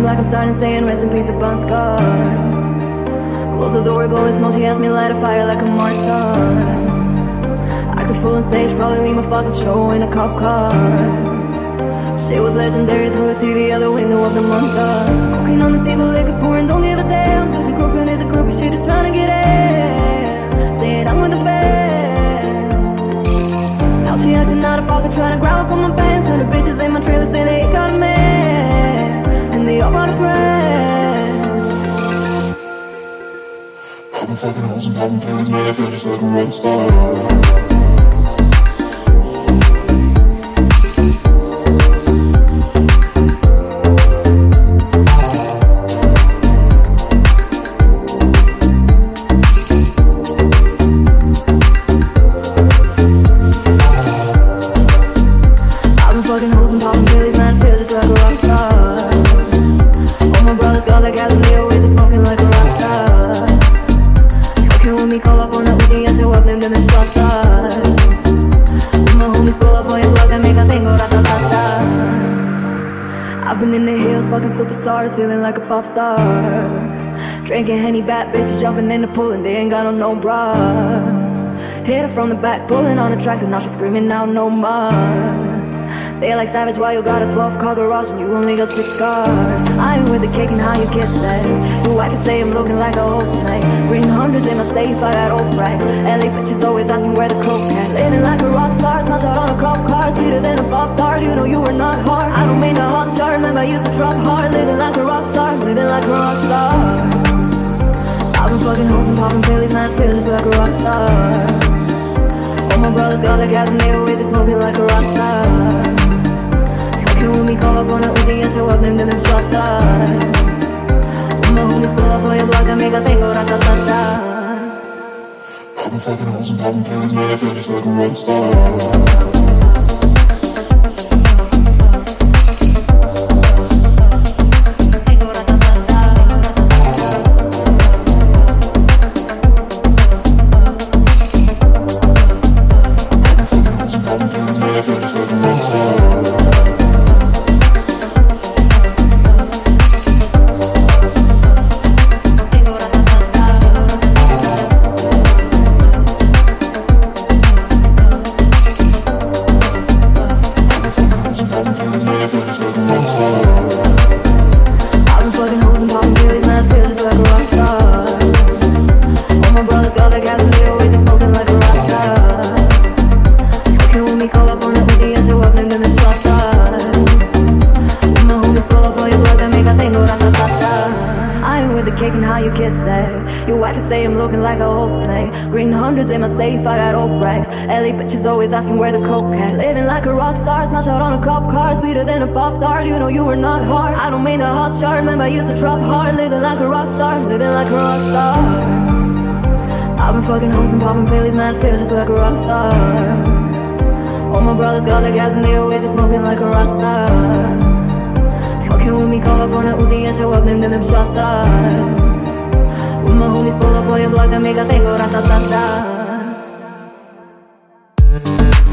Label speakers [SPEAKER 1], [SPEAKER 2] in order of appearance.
[SPEAKER 1] I'm black, I'm starting saying rest in peace, a Bon Scar. Close the door, blowing smoke, she asked me to light a fire like a Mars sun. Act a fool on stage, probably leave my fucking show in a cop car. Shit was legendary through a TV out the window of the montage. Cocaine on the table, liquor pouring, don't give a damn. Dude, your girlfriend is a groupie, she just trying to get in. Saying I'm with the band. Now she acting out of pocket, trying to grab up on my pants. Her bitches in my trailer say they ain't got a man, and they all brought a friend.
[SPEAKER 2] I've been fucking hoes and popping pills, man, I feel just like a rock star. Superstars, feeling like a pop star. Drinking Henny, bad bitches jumping in the pool and they ain't got on no bra. Hit her from the back, pulling on the tracks, and now she's screaming out no more. They like savage, why you got a 12-car garage and you only got 6 cars? I ain't with the cake and how you kiss that. Your wife is saying I'm looking like a old snake. Green hundreds in my safe, I got old racks. LA bitches always asking where the coke at. Living like a rock star, smash out on a cop car. Sweeter than a pop tart, you know you were not hard. I don't mean the hot chart, remember I used to drop hard. Living like a rock star, living like a rock star. I've been fucking hoes and popping pillies, man, I feel just like a rock star. All my brothers got the gas and they always be smoking like a rock star. When we call up on a Uzi and show up, them shot that. When my homies pull up on your block, I make a tango, ratatata. I've been fucking hoes and popping pills, man, I feel just like a rock star. In my safe, I got old racks. LA bitches always asking where the coke at. Living like a rock star, smash out on a cop car. Sweeter than a pop tart, you know you were not hard. I don't mean the hot chart, remember I used to drop hard. Living like a rock star, living like a rock star. I've been fucking hoes and popping pillies, man, I feel just like a rock star. All my brothers got the gas and they always be smoking like a rock star. Fucking with me, call up on a Uzi and show up, them shot that. When my homies pull up on your block, I make a tango, ratatata.